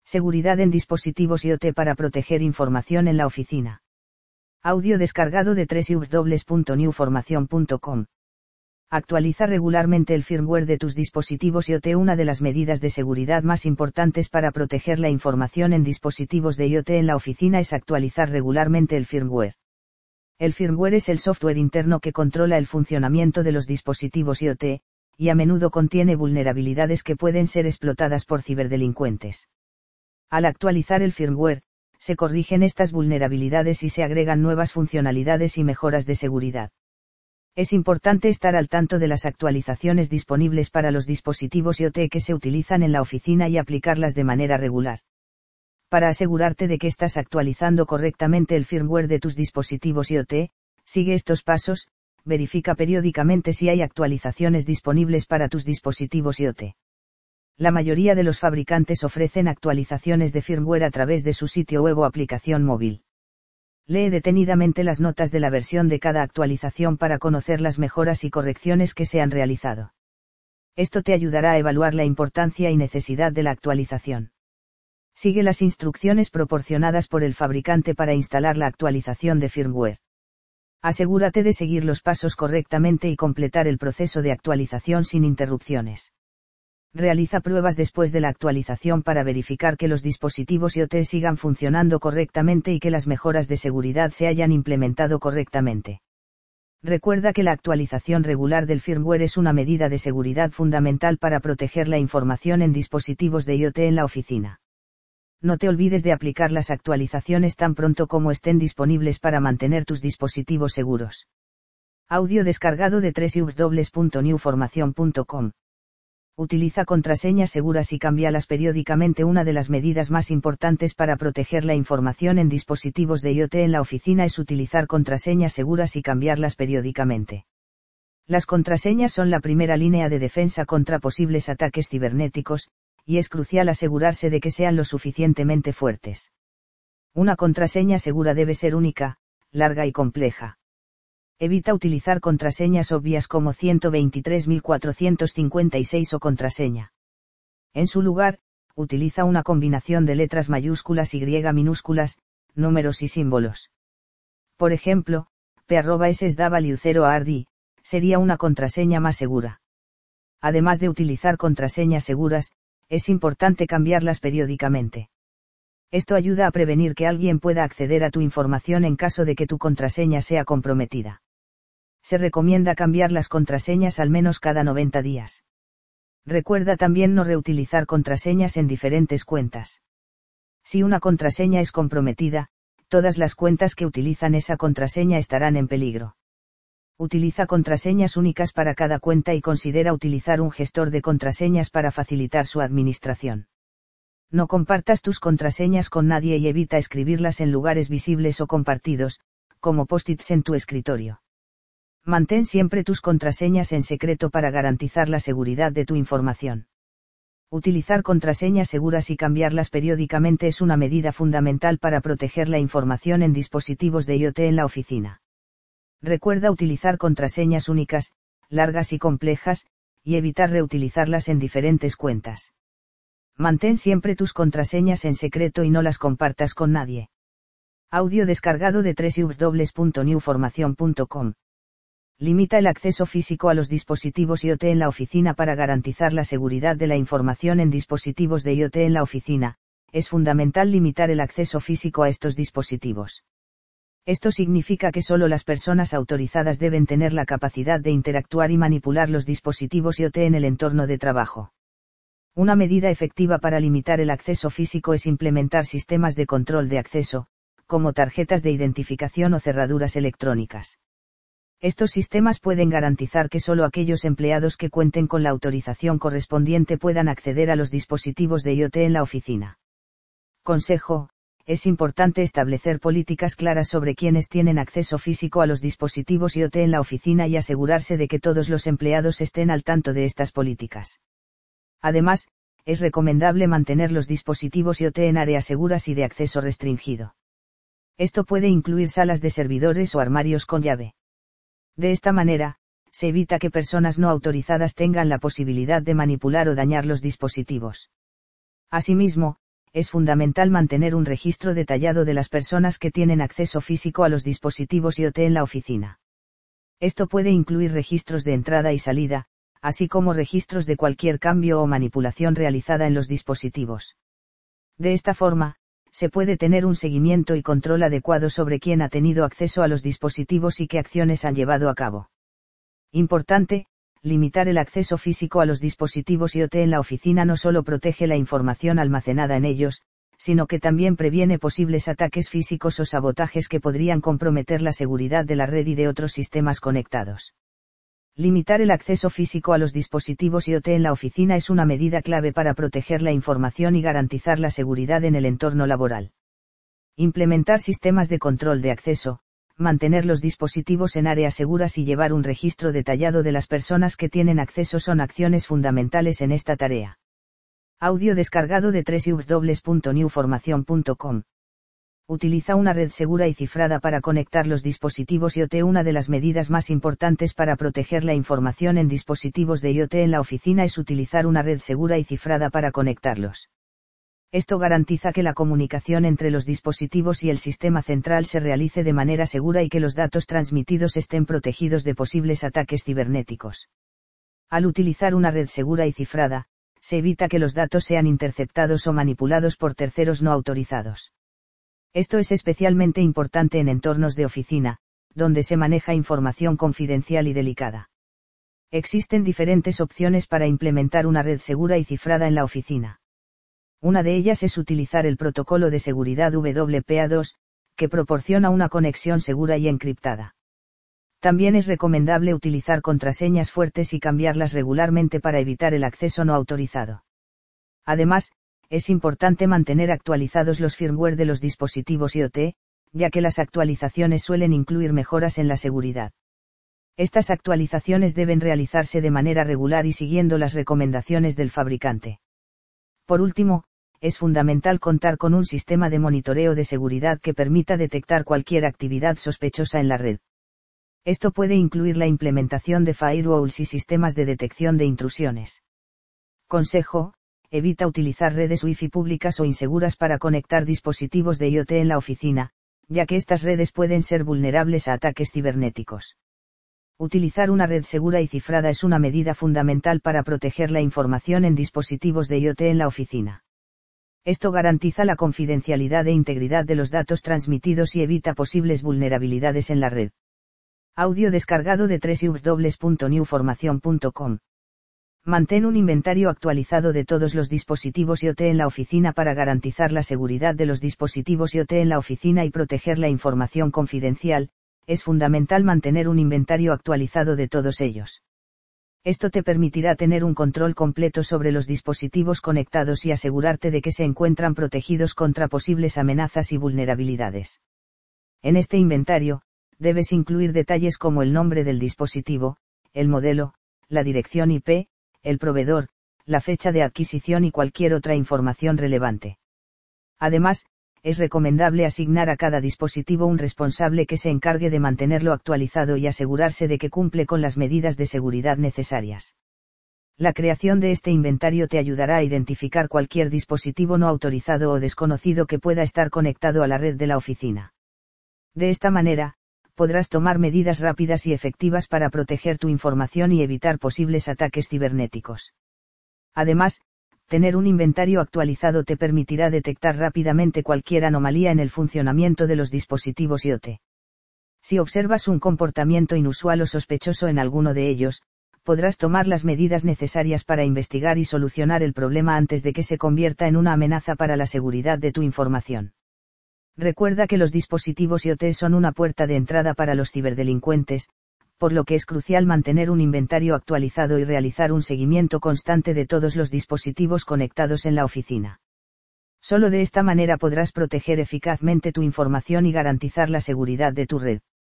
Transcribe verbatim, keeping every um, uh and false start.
Seguridad en dispositivos IoT para proteger información en la oficina. Audio descargado de doble u doble u doble u punto new formación punto com. Actualiza regularmente el firmware de tus dispositivos IoT. Una de las medidas de seguridad más importantes para proteger la información en dispositivos de IoT en la oficina es actualizar regularmente el firmware. El firmware es el software interno que controla el funcionamiento de los dispositivos IoT, y a menudo contiene vulnerabilidades que pueden ser explotadas por ciberdelincuentes. Al actualizar el firmware, se corrigen estas vulnerabilidades y se agregan nuevas funcionalidades y mejoras de seguridad. Es importante estar al tanto de las actualizaciones disponibles para los dispositivos IoT que se utilizan en la oficina y aplicarlas de manera regular. Para asegurarte de que estás actualizando correctamente el firmware de tus dispositivos IoT, sigue estos pasos. Verifica periódicamente si hay actualizaciones disponibles para tus dispositivos IoT. La mayoría de los fabricantes ofrecen actualizaciones de firmware a través de su sitio web o aplicación móvil. Lee detenidamente las notas de la versión de cada actualización para conocer las mejoras y correcciones que se han realizado. Esto te ayudará a evaluar la importancia y necesidad de la actualización. Sigue las instrucciones proporcionadas por el fabricante para instalar la actualización de firmware. Asegúrate de seguir los pasos correctamente y completar el proceso de actualización sin interrupciones. Realiza pruebas después de la actualización para verificar que los dispositivos IoT sigan funcionando correctamente y que las mejoras de seguridad se hayan implementado correctamente. Recuerda que la actualización regular del firmware es una medida de seguridad fundamental para proteger la información en dispositivos de IoT en la oficina. No te olvides de aplicar las actualizaciones tan pronto como estén disponibles para mantener tus dispositivos seguros. Audio descargado de doble u doble u doble u punto new formación punto com. Utiliza contraseñas seguras y cámbialas periódicamente. Una de las medidas más importantes para proteger la información en dispositivos de IoT en la oficina es utilizar contraseñas seguras y cambiarlas periódicamente. Las contraseñas son la primera línea de defensa contra posibles ataques cibernéticos, y es crucial asegurarse de que sean lo suficientemente fuertes. Una contraseña segura debe ser única, larga y compleja. Evita utilizar contraseñas obvias como ciento veintitrés mil cuatrocientos cincuenta y seis o contraseña. En su lugar, utiliza una combinación de letras mayúsculas y griega minúsculas, números y símbolos. Por ejemplo, p arroba s s w cero a r d sería una contraseña más segura. Además de utilizar contraseñas seguras, es importante cambiarlas periódicamente. Esto ayuda a prevenir que alguien pueda acceder a tu información en caso de que tu contraseña sea comprometida. Se recomienda cambiar las contraseñas al menos cada noventa días. Recuerda también no reutilizar contraseñas en diferentes cuentas. Si una contraseña es comprometida, todas las cuentas que utilizan esa contraseña estarán en peligro. Utiliza contraseñas únicas para cada cuenta y considera utilizar un gestor de contraseñas para facilitar su administración. No compartas tus contraseñas con nadie y evita escribirlas en lugares visibles o compartidos, como post-its en tu escritorio. Mantén siempre tus contraseñas en secreto para garantizar la seguridad de tu información. Utilizar contraseñas seguras y cambiarlas periódicamente es una medida fundamental para proteger la información en dispositivos de IoT en la oficina. Recuerda utilizar contraseñas únicas, largas y complejas, y evitar reutilizarlas en diferentes cuentas. Mantén siempre tus contraseñas en secreto y no las compartas con nadie. Audio descargado de doble u doble u doble u punto new formación punto com. Limita el acceso físico a los dispositivos IoT en la oficina para garantizar la seguridad de la información en dispositivos de IoT en la oficina. Es fundamental limitar el acceso físico a estos dispositivos. Esto significa que solo las personas autorizadas deben tener la capacidad de interactuar y manipular los dispositivos IoT en el entorno de trabajo. Una medida efectiva para limitar el acceso físico es implementar sistemas de control de acceso, como tarjetas de identificación o cerraduras electrónicas. Estos sistemas pueden garantizar que solo aquellos empleados que cuenten con la autorización correspondiente puedan acceder a los dispositivos de IoT en la oficina. Consejo: es importante establecer políticas claras sobre quienes tienen acceso físico a los dispositivos IoT en la oficina y asegurarse de que todos los empleados estén al tanto de estas políticas. Además, es recomendable mantener los dispositivos IoT en áreas seguras y de acceso restringido. Esto puede incluir salas de servidores o armarios con llave. De esta manera, se evita que personas no autorizadas tengan la posibilidad de manipular o dañar los dispositivos. Asimismo, es fundamental mantener un registro detallado de las personas que tienen acceso físico a los dispositivos IoT en la oficina. Esto puede incluir registros de entrada y salida, así como registros de cualquier cambio o manipulación realizada en los dispositivos. De esta forma, se puede tener un seguimiento y control adecuado sobre quién ha tenido acceso a los dispositivos y qué acciones han llevado a cabo. Importante, limitar el acceso físico a los dispositivos IoT en la oficina no solo protege la información almacenada en ellos, sino que también previene posibles ataques físicos o sabotajes que podrían comprometer la seguridad de la red y de otros sistemas conectados. Limitar el acceso físico a los dispositivos IoT en la oficina es una medida clave para proteger la información y garantizar la seguridad en el entorno laboral. Implementar sistemas de control de acceso, mantener los dispositivos en áreas seguras y llevar un registro detallado de las personas que tienen acceso son acciones fundamentales en esta tarea. Audio descargado de doble u doble u doble u punto new formación punto com. Utiliza una red segura y cifrada para conectar los dispositivos IoT. Una de las medidas más importantes para proteger la información en dispositivos de IoT en la oficina es utilizar una red segura y cifrada para conectarlos. Esto garantiza que la comunicación entre los dispositivos y el sistema central se realice de manera segura y que los datos transmitidos estén protegidos de posibles ataques cibernéticos. Al utilizar una red segura y cifrada, se evita que los datos sean interceptados o manipulados por terceros no autorizados. Esto es especialmente importante en entornos de oficina, donde se maneja información confidencial y delicada. Existen diferentes opciones para implementar una red segura y cifrada en la oficina. Una de ellas es utilizar el protocolo de seguridad W P A dos, que proporciona una conexión segura y encriptada. También es recomendable utilizar contraseñas fuertes y cambiarlas regularmente para evitar el acceso no autorizado. Además, es importante mantener actualizados los firmware de los dispositivos IoT, ya que las actualizaciones suelen incluir mejoras en la seguridad. Estas actualizaciones deben realizarse de manera regular y siguiendo las recomendaciones del fabricante. Por último, es fundamental contar con un sistema de monitoreo de seguridad que permita detectar cualquier actividad sospechosa en la red. Esto puede incluir la implementación de firewalls y sistemas de detección de intrusiones. Consejo: evita utilizar redes Wi-Fi públicas o inseguras para conectar dispositivos de IoT en la oficina, ya que estas redes pueden ser vulnerables a ataques cibernéticos. Utilizar una red segura y cifrada es una medida fundamental para proteger la información en dispositivos de IoT en la oficina. Esto garantiza la confidencialidad e integridad de los datos transmitidos y evita posibles vulnerabilidades en la red. Audio descargado de doble u doble u doble u punto new formación punto com. Mantén un inventario actualizado de todos los dispositivos IoT en la oficina para garantizar la seguridad de los dispositivos IoT en la oficina y proteger la información confidencial. Es fundamental mantener un inventario actualizado de todos ellos. Esto te permitirá tener un control completo sobre los dispositivos conectados y asegurarte de que se encuentran protegidos contra posibles amenazas y vulnerabilidades. En este inventario, debes incluir detalles como el nombre del dispositivo, el modelo, la dirección I P, el proveedor, la fecha de adquisición y cualquier otra información relevante. Además, es recomendable asignar a cada dispositivo un responsable que se encargue de mantenerlo actualizado y asegurarse de que cumple con las medidas de seguridad necesarias. La creación de este inventario te ayudará a identificar cualquier dispositivo no autorizado o desconocido que pueda estar conectado a la red de la oficina. De esta manera, podrás tomar medidas rápidas y efectivas para proteger tu información y evitar posibles ataques cibernéticos. Además, tener un inventario actualizado te permitirá detectar rápidamente cualquier anomalía en el funcionamiento de los dispositivos IoT. Si observas un comportamiento inusual o sospechoso en alguno de ellos, podrás tomar las medidas necesarias para investigar y solucionar el problema antes de que se convierta en una amenaza para la seguridad de tu información. Recuerda que los dispositivos IoT son una puerta de entrada para los ciberdelincuentes, por lo que es crucial mantener un inventario actualizado y realizar un seguimiento constante de todos los dispositivos conectados en la oficina. Solo de esta manera podrás proteger eficazmente tu información y garantizar la seguridad de tu red.